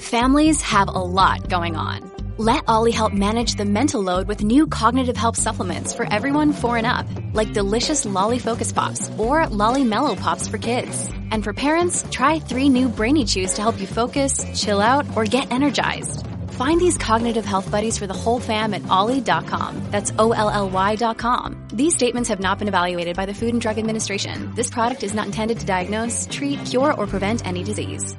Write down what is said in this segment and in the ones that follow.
Families have a lot going on. Let Ollie help manage the mental load with new cognitive help supplements for everyone 4 and up, like delicious Lolly Focus Pops or Lolly Mellow Pops for kids. And for parents, try 3 new Brainy Chews to help you focus, chill out, or get energized. Find these cognitive health buddies for the whole fam at ollie.com. That's OLLY.com. These statements have not been evaluated by the Food and Drug Administration. This product is not intended to diagnose, treat, cure, or prevent any disease.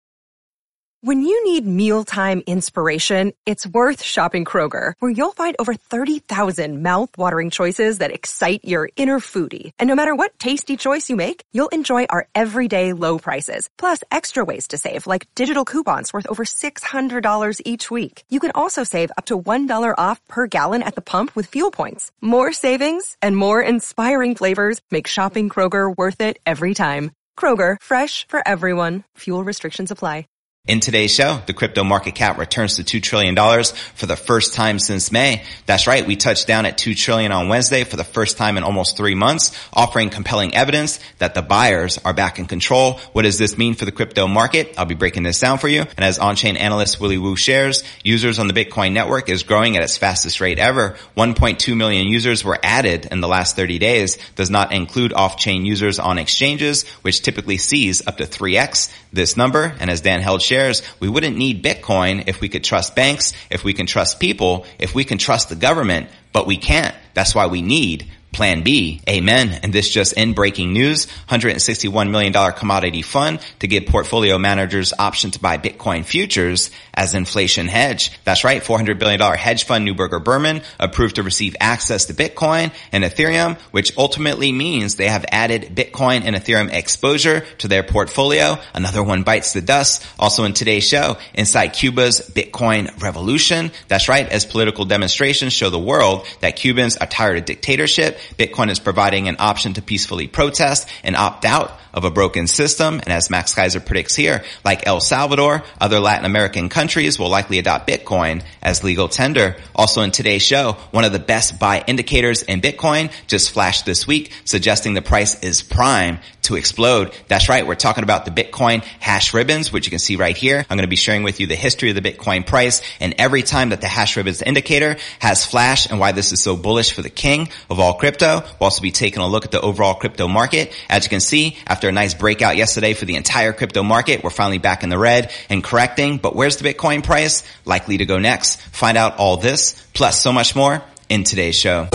When you need mealtime inspiration, it's worth shopping Kroger, where you'll find over 30,000 mouth-watering choices that excite your inner foodie. And no matter what tasty choice you make, you'll enjoy our everyday low prices, plus extra ways to save, like digital coupons worth over $600 each week. You can also save up to $1 off per gallon at the pump with fuel points. More savings and more inspiring flavors make shopping Kroger worth it every time. Kroger, fresh for everyone. Fuel restrictions apply. In today's show, the crypto market cap returns to $2 trillion for the first time since May. That's right, we touched down at $2 trillion on Wednesday for the first time in almost 3 months, offering compelling evidence that the buyers are back in control. What does this mean for the crypto market? I'll be breaking this down for you. And as on-chain analyst Willy Woo shares, users on the Bitcoin network is growing at its fastest rate ever. 1.2 million users were added in the last 30 days. Does not include off-chain users on exchanges, which typically sees up to 3x this number. And as Dan Held shares, we wouldn't need Bitcoin if we could trust banks, if we can trust people, if we can trust the government, but we can't. That's why we need Plan B. Amen. And this just in breaking news, $161 million commodity fund to give portfolio managers option to buy Bitcoin futures as inflation hedge. That's right. $400 billion hedge fund Neuberger Berman approved to receive access to Bitcoin and Ethereum, which ultimately means they have added Bitcoin and Ethereum exposure to their portfolio. Another one bites the dust. Also in today's show, inside Cuba's Bitcoin revolution. That's right. As political demonstrations show the world that Cubans are tired of dictatorship, Bitcoin is providing an option to peacefully protest and opt out of a broken system. And as Max Kaiser predicts here, like El Salvador, other Latin American countries will likely adopt Bitcoin as legal tender. Also in today's show, one of the best buy indicators in Bitcoin just flashed this week, suggesting the price is prime to explode. That's right. We're talking about the Bitcoin hash ribbons, which you can see right here. I'm going to be sharing with you the history of the Bitcoin price and every time that the hash ribbons indicator has flashed and why this is so bullish for the king of all crypto. We'll also be taking a look at the overall crypto market. As you can see, after a nice breakout yesterday for the entire crypto market, we're finally back in the red and correcting. But where's the Bitcoin price likely to go next? Find out all this, plus so much more in today's show.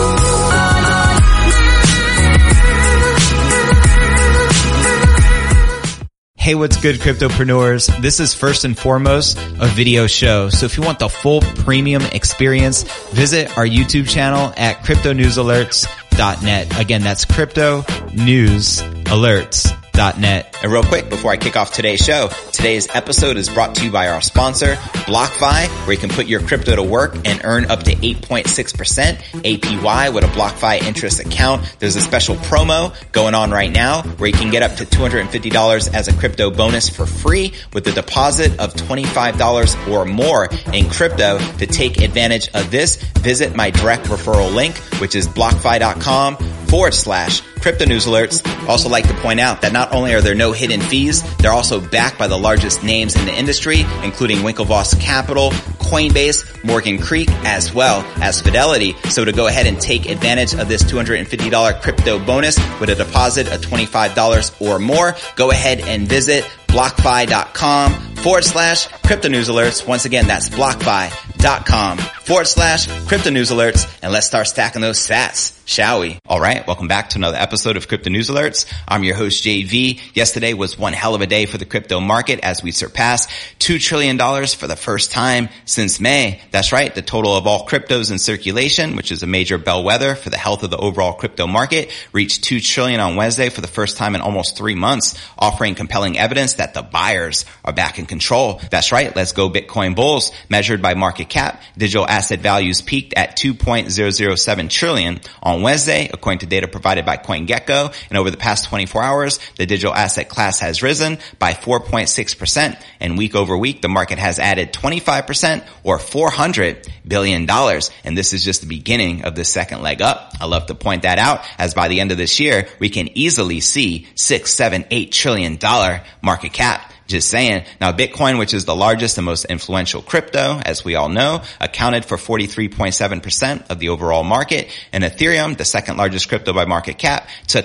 Hey, what's good, cryptopreneurs? This is first and foremost a video show. So if you want the full premium experience, visit our YouTube channel at cryptonewsalerts.net. Again, that's cryptonewsalerts.net. And real quick, before I kick off today's show, today's episode is brought to you by our sponsor, BlockFi, where you can put your crypto to work and earn up to 8.6% APY with a BlockFi interest account. There's a special promo going on right now where you can get up to $250 as a crypto bonus for free with a deposit of $25 or more in crypto. To take advantage of this, visit my direct referral link, which is blockfi.com/Crypto News Alerts. Also like to point out that not only are there no hidden fees, they're also backed by the largest names in the industry, including Winklevoss Capital, Coinbase, Morgan Creek, as well as Fidelity. So to go ahead and take advantage of this $250 crypto bonus with a deposit of $25 or more, go ahead and visit blockfi.com/Crypto News Alerts. Once again, that's blockfi.com/Crypto News Alerts. And let's start stacking those sats, shall we? All right. Welcome back to another episode of Crypto News Alerts. I'm your host, JV. Yesterday was one hell of a day for the crypto market as we surpassed $2 trillion for the first time since May. That's right. The total of all cryptos in circulation, which is a major bellwether for the health of the overall crypto market, reached $2 trillion on Wednesday for the first time in almost 3 months, offering compelling evidence that the buyers are back in control. That's right. Let's go Bitcoin bulls. Measured by market cap, digital asset values peaked at $2.007 trillion on Wednesday, according to data provided by CoinGecko. And over the past 24 hours, the digital asset class has risen by 4.6%. And week over week, the market has added 25% or $400 billion. And this is just the beginning of the second leg up. I love to point that out, as by the end of this year, we can easily see $6, $7, $8 trillion market cap. Just saying. Now, Bitcoin, which is the largest and most influential crypto, as we all know, accounted for 43.7% of the overall market, and Ethereum, the second largest crypto by market cap, took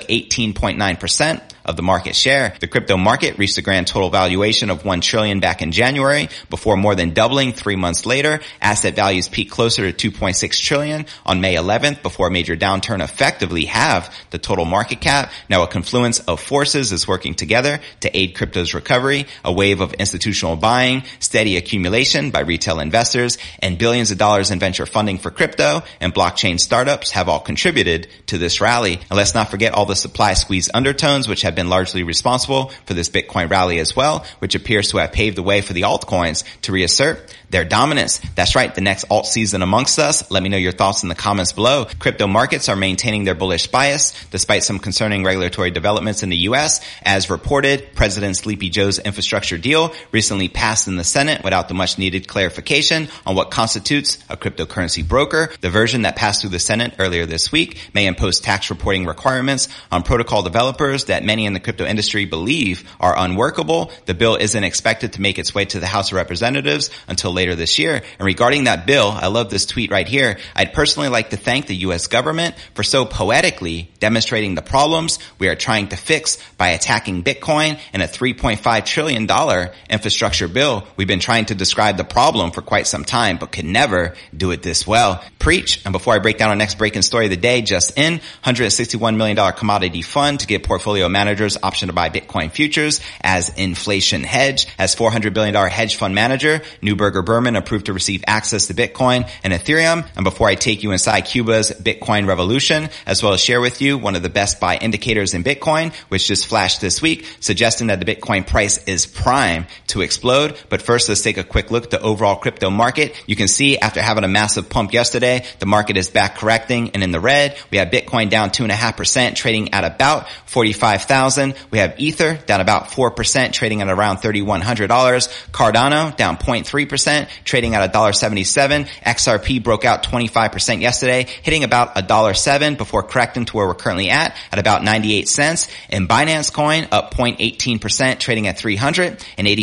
18.9% of the market share. The crypto market reached a grand total valuation of $1 trillion back in January, before more than doubling 3 months later. Asset values peaked closer to $2.6 trillion on May 11th, before a major downturn effectively halved the total market cap. Now, a confluence of forces is working together to aid crypto's recovery. A wave of institutional buying, steady accumulation by retail investors, and billions of dollars in venture funding for crypto and blockchain startups have all contributed to this rally. And let's not forget all the supply squeeze undertones, which have been largely responsible for this Bitcoin rally as well, which appears to have paved the way for the altcoins to reassert their dominance. That's right, the next alt season amongst us. Let me know your thoughts in the comments below. Crypto markets are maintaining their bullish bias despite some concerning regulatory developments in the U.S. As reported, President Sleepy Joe's infrastructure deal recently passed in the Senate without the much needed clarification on what constitutes a cryptocurrency broker. The version that passed through the Senate earlier this week may impose tax reporting requirements on protocol developers that many in the crypto industry believe are unworkable. The bill isn't expected to make its way to the House of Representatives until later this year. And regarding that bill, I love this tweet right here. I'd personally like to thank the U.S. government for so poetically demonstrating the problems we are trying to fix by attacking Bitcoin and a $3.5 trillion infrastructure bill. We've been trying to describe the problem for quite some time, but could never do it this well. Preach. And before I break down our next breaking story of the day, just in, $161 million commodity fund to give portfolio managers option to buy Bitcoin futures as inflation hedge. As $400 billion hedge fund manager, Neuberger Berman approved to receive access to Bitcoin and Ethereum. And before I take you inside Cuba's Bitcoin revolution, as well as share with you one of the best buy indicators in Bitcoin, which just flashed this week, suggesting that the Bitcoin price is prime to explode. But first, let's take a quick look at the overall crypto market. You can see after having a massive pump yesterday, the market is back correcting and in the red. We have Bitcoin down 2.5%, trading at about 45,000. We have Ether down about 4%, trading at around $3,100. Cardano down 0.3%, trading at $1.77. XRP broke out 25% yesterday, hitting about $1.07 before correcting to where we're currently at about 98 cents. And Binance Coin up 0.18%, trading at $385.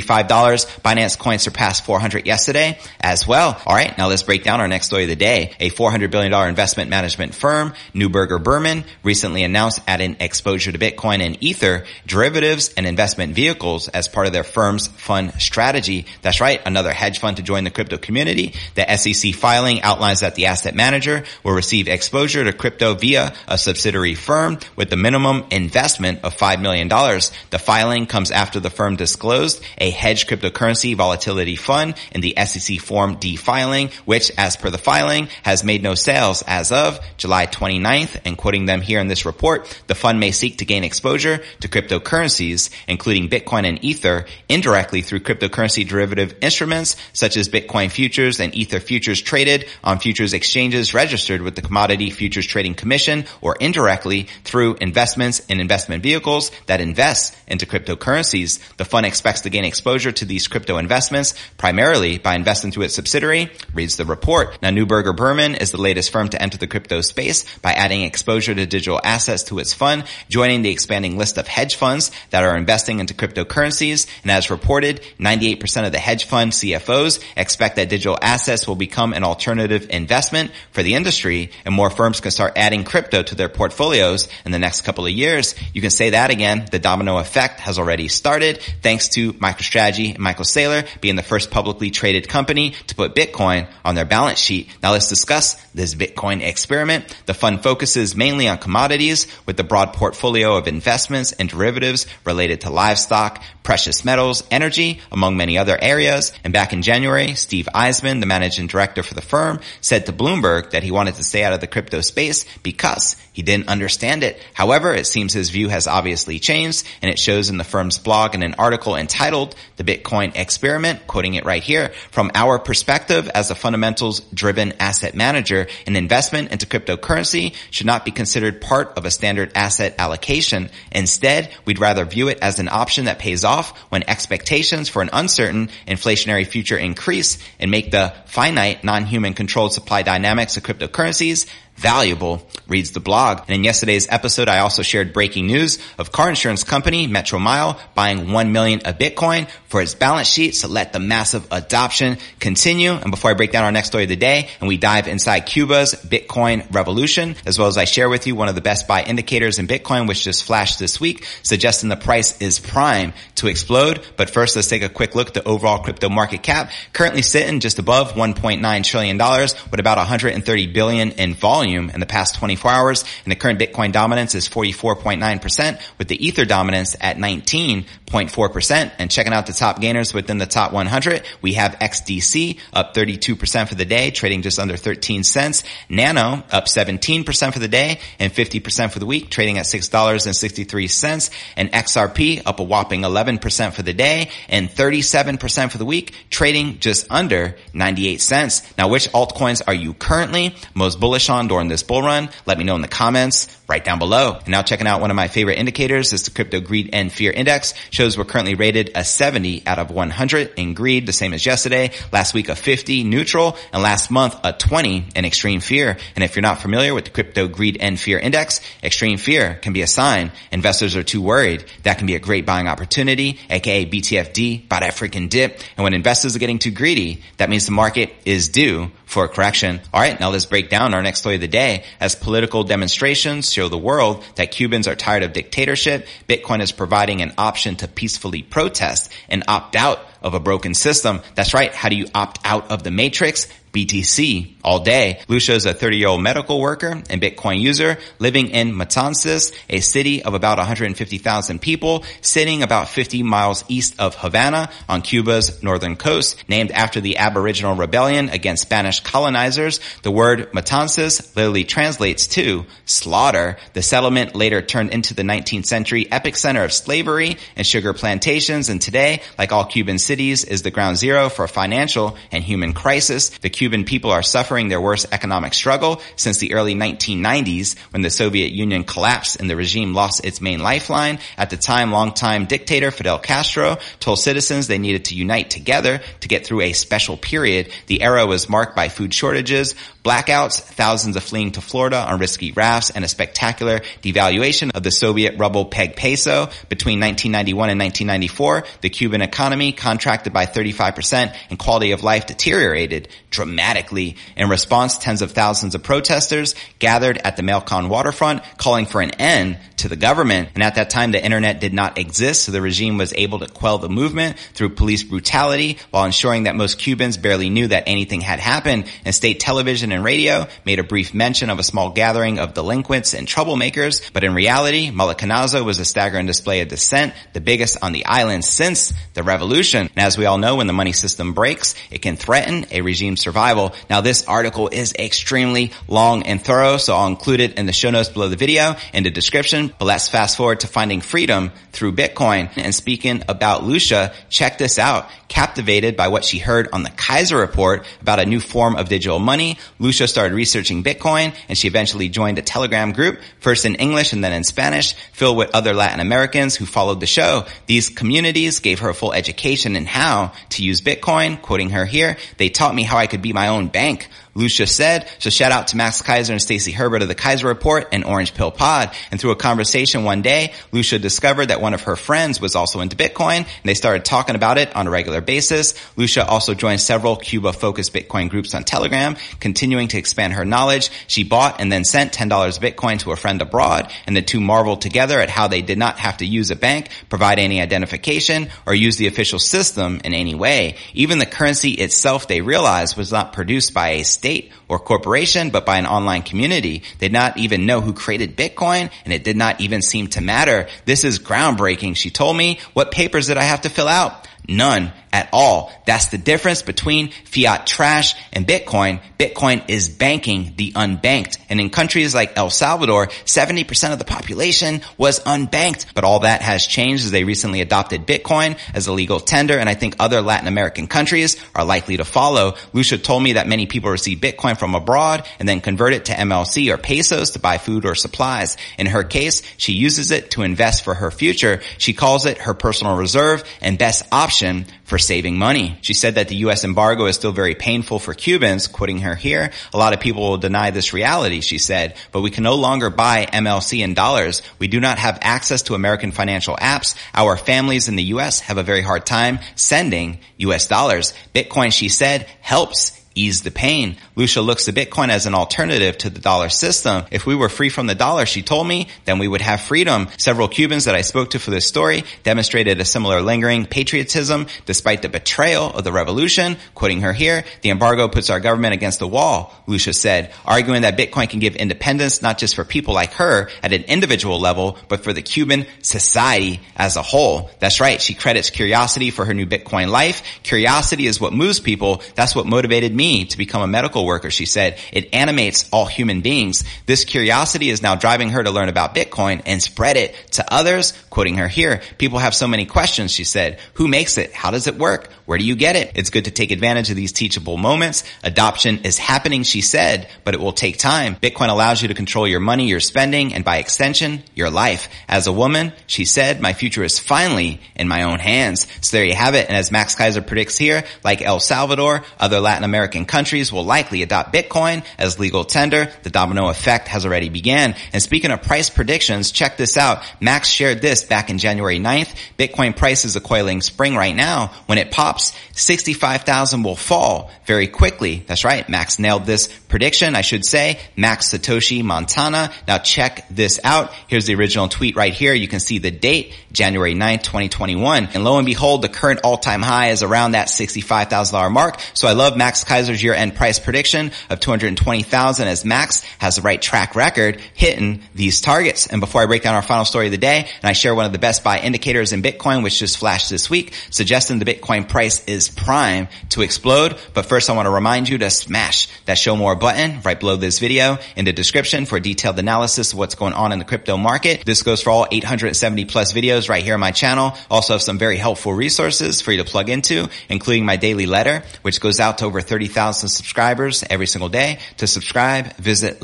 Binance Coin surpassed 400 yesterday as well. All right, now let's break down our next story of the day. A $400 billion investment management firm, Neuberger Berman, recently announced adding exposure to Bitcoin and Ether, derivatives, and investment vehicles as part of their firm's fund strategy. That's right, another hedge fund to join the crypto community. The SEC filing outlines that the asset manager will receive exposure to crypto via a subsidiary firm with the minimum investment of $5 million. The filing comes after the firm disclosed a hedged cryptocurrency volatility fund in the SEC Form D filing, which, as per the filing, has made no sales as of July 29th. And quoting them here in this report, the fund may seek to gain exposure to cryptocurrencies, including Bitcoin and Ether, indirectly through cryptocurrency derivative instruments such as Bitcoin futures and Ether futures traded on futures exchanges registered with the Commodity Futures Trading Commission, or indirectly through investments in investment vehicles that invest into cryptocurrencies. The fund expects to gain exposure to these crypto investments primarily by investing through its subsidiary, reads the report. Now, Neuberger Berman is the latest firm to enter the crypto space by adding exposure to digital assets to its fund, joining the expanding list of hedge funds that are investing into cryptocurrencies. And as reported, 98% of the hedge fund CFOs expect that digital assets will become an alternative investment for the industry, and more firms can start adding crypto to their portfolios in the next couple of years. You can say that again. The domino effect has already started, thanks to MicroStrategy and Michael Saylor being the first publicly traded company to put Bitcoin on their balance sheet. Now let's discuss this Bitcoin experiment. The fund focuses mainly on commodities with a broad portfolio of investments and derivatives related to livestock, precious metals, energy, among many other areas. And back in January, Steve Eisman, the managing director for the firm, said to Bloomberg that he wanted to stay out of the crypto space because he didn't understand it. However, it seems his view has obviously changed, and it shows in the firm's blog in an article entitled The Bitcoin Experiment, quoting it right here. From our perspective as a fundamentals-driven asset manager, an investment into cryptocurrency should not be considered part of a standard asset allocation. Instead, we'd rather view it as an option that pays off when expectations for an uncertain inflationary future increase and make the finite, non-human controlled supply dynamics of cryptocurrencies valuable, reads the blog. And in yesterday's episode, I also shared breaking news of car insurance company Metro Mile buying 1 million of Bitcoin for its balance sheet to let the massive adoption continue. And before I break down our next story of the day and we dive inside Cuba's Bitcoin revolution, as well as I share with you one of the best buy indicators in Bitcoin, which just flashed this week, suggesting the price is prime to explode. But first, let's take a quick look at the overall crypto market cap, currently sitting just above $1.9 trillion with about 130 billion in volume in the past 24 hours. And the current Bitcoin dominance is 44.9%, with the Ether dominance at 19.4%. And checking out the top gainers within the top 100, we have XDC up 32% for the day, trading just under 13 cents. Nano up 17% for the day and 50% for the week, trading at $6.63. And XRP up a whopping 11% for the day and 37% for the week, trading just under 98 cents. Now, which altcoins are you currently most bullish on during this bull run? Let me know in the comments right down below. And now checking out one of my favorite indicators is the Crypto Greed and Fear Index. Shows we're currently rated a 70 out of 100 in greed, the same as yesterday. Last week a 50 neutral, and last month a 20 in extreme fear. And if you're not familiar with the Crypto Greed and Fear Index, extreme fear can be a sign investors are too worried. That can be a great buying opportunity, aka BTFD, buy that freaking dip. And when investors are getting too greedy, that means the market is due for a correction. All right, now let's break down our next story of the day. As political demonstrations show the world that Cubans are tired of dictatorship, Bitcoin is providing an option to peacefully protest and opt out of a broken system. That's right. How do you opt out of the matrix? BTC all day. Lucia is a 30-year-old medical worker and Bitcoin user living in Matanzas, a city of about 150,000 people, sitting about 50 miles east of Havana on Cuba's northern coast. Named after the Aboriginal rebellion against Spanish colonizers, the word Matanzas literally translates to slaughter. The settlement later turned into the 19th century epicenter of slavery and sugar plantations, and today, like all Cuban cities, is the ground zero for a financial and human crisis. The Cuban people are suffering their worst economic struggle since the early 1990s, when the Soviet Union collapsed and the regime lost its main lifeline. At the time, longtime dictator Fidel Castro told citizens they needed to unite together to get through a special period. The era was marked by food shortages, blackouts, thousands of fleeing to Florida on risky rafts, and a spectacular devaluation of the Soviet ruble-pegged peso. Between 1991 and 1994, the Cuban economy contracted by 35% and quality of life deteriorated dramatically. In response, tens of thousands of protesters gathered at the Malcon waterfront calling for an end to the government. And at that time, the internet did not exist, so the regime was able to quell the movement through police brutality while ensuring that most Cubans barely knew that anything had happened. And state television and radio made a brief mention of a small gathering of delinquents and troublemakers, but in reality, Malacanazo was a staggering display of dissent, the biggest on the island since the revolution. And as we all know, when the money system breaks, it can threaten a regime's survival. Now, this article is extremely long and thorough, so I'll include it in the show notes below the video in the description. But let's fast forward to finding freedom through Bitcoin. And speaking about Lucia, check this out. Captivated by what she heard on the Kaiser Report about a new form of digital money, Lucia started researching Bitcoin, and she eventually joined a Telegram group, first in English and then in Spanish, filled with other Latin Americans who followed the show. These communities gave her a full education in how to use Bitcoin. Quoting her here, "They taught me how I could be my own bank," Lucia said. So shout out to Max Kaiser and Stacey Herbert of the Kaiser Report and Orange Pill Pod. And through a conversation one day, Lucia discovered that one of her friends was also into Bitcoin, and they started talking about it on a regular basis. Lucia also joined several Cuba-focused Bitcoin groups on Telegram, continuing to expand her knowledge. She bought and then sent $10 Bitcoin to a friend abroad, and the two marveled together at how they did not have to use a bank, provide any identification, or use the official system in any way. Even the currency itself, they realized, was not produced by a state or corporation, but by an online community. They did not even know who created Bitcoin, and it did not even seem to matter. "This is groundbreaking," she told me. "What papers did I have to fill out? None at all. That's the difference between fiat trash and Bitcoin. Bitcoin is banking the unbanked. And in countries like El Salvador, 70% of the population was unbanked. But all that has changed as they recently adopted Bitcoin as a legal tender, and I think other Latin American countries are likely to follow. Lucia told me that many people receive Bitcoin from abroad and then convert it to MLC or pesos to buy food or supplies. In her case, she uses it to invest for her future. She calls it her personal reserve and best option option for saving money. She said that the U.S. embargo is still very painful for Cubans. Quoting her here, a lot of people will deny this reality, she said, but we can no longer buy MLC in dollars. We do not have access to American financial apps. Our families in the U.S. have a very hard time sending U.S. dollars. Bitcoin, she said, helps ease the pain. Lucia looks to Bitcoin as an alternative to the dollar system. If we were free from the dollar, she told me, then we would have freedom. Several Cubans that I spoke to for this story demonstrated a similar lingering patriotism despite the betrayal of the revolution. Quoting her here, the embargo puts our government against the wall, Lucia said, arguing that Bitcoin can give independence not just for people like her at an individual level, but for the Cuban society as a whole. That's right. She credits curiosity for her new Bitcoin life. Curiosity is what moves people. That's what motivated me to become a medical worker, she said. It animates all human beings. This curiosity is now driving her to learn about Bitcoin and spread it to others. Quoting her here, people have so many questions, she said. Who makes it? How does it work? Where do you get it? It's good to take advantage of these teachable moments. Adoption is happening, she said, but it will take time. Bitcoin allows you to control your money, your spending, and by extension, your life. As a woman, she said, my future is finally in my own hands. So there you have it. And as Max Keiser predicts here, like El Salvador, other Latin American countries will likely adopt Bitcoin as legal tender. The domino effect has already began. And speaking of price predictions, check this out. Max shared this back in January 9th. Bitcoin price is a coiling spring right now. When it pops, 65,000 will fall very quickly. That's right. Max nailed this prediction, I should say. Max Satoshi Montana. Now check this out. Here's the original tweet right here. You can see the date, January 9th, 2021. And lo and behold, the current all-time high is around that $65,000 mark. So I love Max Keiser's year-end price prediction of $220,000 as Max has the right track record hitting these targets. And before I break down our final story of the day, and I share one of the best buy indicators in Bitcoin, which just flashed this week, suggesting the Bitcoin price is prime to explode. But first, I want to remind you to smash that show more button right below this video in the description for a detailed analysis of what's going on in the crypto market. This goes for all 870 plus videos right here on my channel. Also have some very helpful resources for you to plug into, including my daily letter, which goes out to over 30,000 subscribers every single day. To subscribe, visit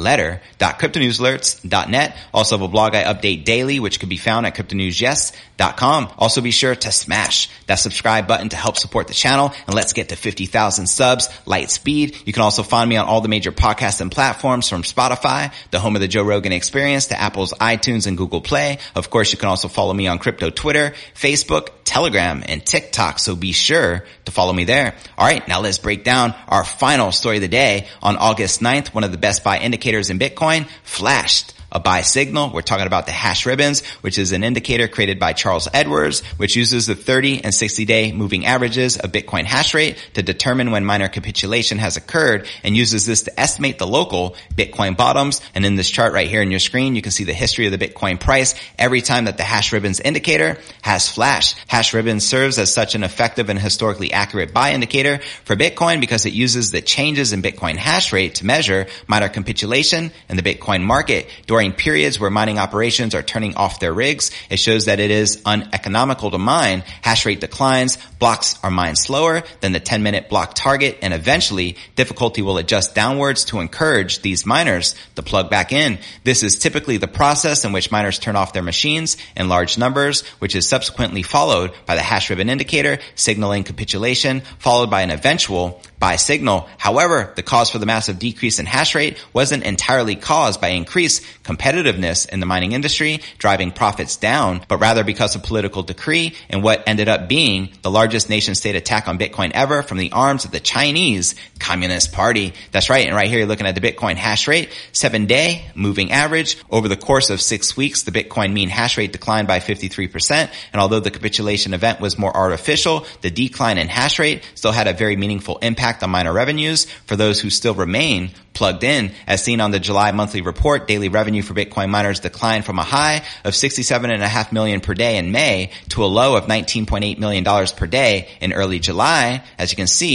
letter.cryptonewsalerts.net. Also have a blog I update daily, which can be found at cryptonewsyes.com. Also be sure to smash that subscribe button to help support the channel, and let's get to 50,000 subs light speed. You can also find me on all the major podcasts and platforms, from Spotify, the home of the Joe Rogan Experience, to Apple's iTunes and Google Play. Of course, you can also follow me on crypto Twitter, Facebook, Telegram, and TikTok, so be sure to follow me there. All right, now let's break down our final story of the day. On August 9th, one of the best buy indicators in Bitcoin flashed a buy signal. We're talking about the hash ribbons, which is an indicator created by Charles Edwards, which uses the 30 and 60-day moving averages of Bitcoin hash rate to determine when miner capitulation has occurred, and uses this to estimate the local Bitcoin bottoms. And in this chart right here on your screen, you can see the history of the Bitcoin price every time that the hash ribbons indicator has flashed. Hash ribbon serves as such an effective and historically accurate buy indicator for Bitcoin because it uses the changes in Bitcoin hash rate to measure miner capitulation in the Bitcoin market. During periods where mining operations are turning off their rigs, it shows that it is uneconomical to mine. Hash rate declines, blocks are mined slower than the 10-minute block target, and eventually difficulty will adjust downwards to encourage these miners to plug back in. This is typically the process in which miners turn off their machines in large numbers, which is subsequently followed by the hash ribbon indicator signaling capitulation, followed by an eventual buy signal. However, the cause for the massive decrease in hash rate wasn't entirely caused by increased competitiveness in the mining industry, driving profits down, but rather because of political decree and what ended up being the largest nation-state attack on Bitcoin ever from the arms of the Chinese Communist Party. That's right. And right here, you're looking at the Bitcoin hash rate, 7-day moving average. Over the course of 6 weeks, the Bitcoin mean hash rate declined by 53%. And although the capitulation event was more artificial, the decline in hash rate still had a very meaningful impact on miner revenues for those who still remain plugged in. As seen on the July monthly report, daily revenue for Bitcoin miners declined from a high of $67.5 million per day in May to a low of $19.8 million per day in early July. As you can see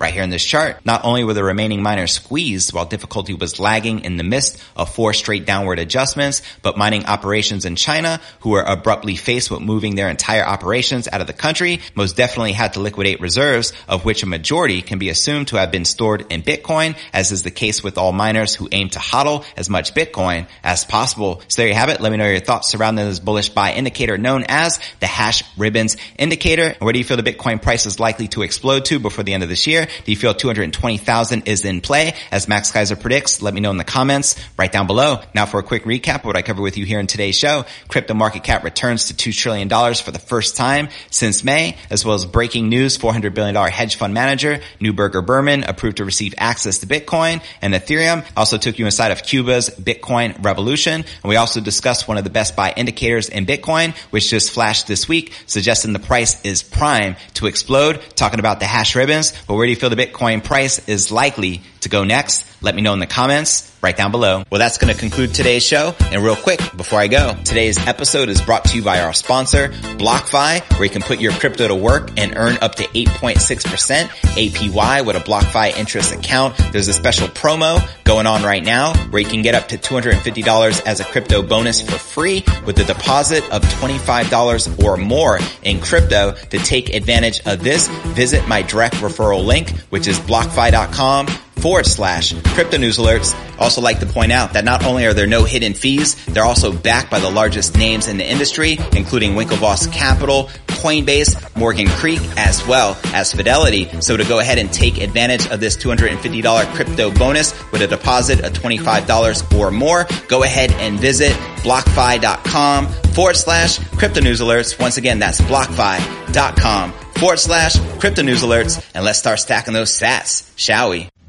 right here in this chart. Not only were the remaining miners squeezed while difficulty was lagging in the midst of 4 straight downward adjustments, but mining operations in China, who were abruptly faced with moving their entire operations out of the country, most definitely had to liquidate reserves, of which a majority can be assumed to have been stored in Bitcoin, as is the case with all miners who aim to hodl as much Bitcoin as possible. So there you have it. Let me know your thoughts surrounding this bullish buy indicator known as the hash ribbons indicator. And where do you feel the Bitcoin price is likely to explode to before the end of this year? Do you feel 220,000 is in play as Max Keiser predicts? Let me know in the comments right down below. Now for a quick recap of what I covered with you here in today's show. Crypto market cap returns to $2 trillion for the first time since May, as well as breaking news, $400 billion hedge fund manager Neuberger Berman approved to receive access to Bitcoin and Ethereum. Also took you inside of Cuba's Bitcoin revolution. And we also discussed one of the best buy indicators in Bitcoin, which just flashed this week, suggesting the price is prime to explode, talking about the hash ribbons. But where do you feel the Bitcoin price is likely to go next? Let me know in the comments right down below. Well, that's going to conclude today's show. And real quick, before I go, today's episode is brought to you by our sponsor, BlockFi, where you can put your crypto to work and earn up to 8.6% APY with a BlockFi interest account. There's a special promo going on right now where you can get up to $250 as a crypto bonus for free with a deposit of $25 or more in crypto. To take advantage of this, visit my direct referral link, which is blockfi.com/crypto news alerts. Also like to point out that not only are there no hidden fees, they're also backed by the largest names in the industry, including Winklevoss Capital, Coinbase, Morgan Creek, as well as Fidelity. So to go ahead and take advantage of this $250 crypto bonus with a deposit of $25 or more, go ahead and visit blockfi.com/crypto news alerts. Once again, that's blockfi.com/crypto news alerts. And let's start stacking those sats, shall we?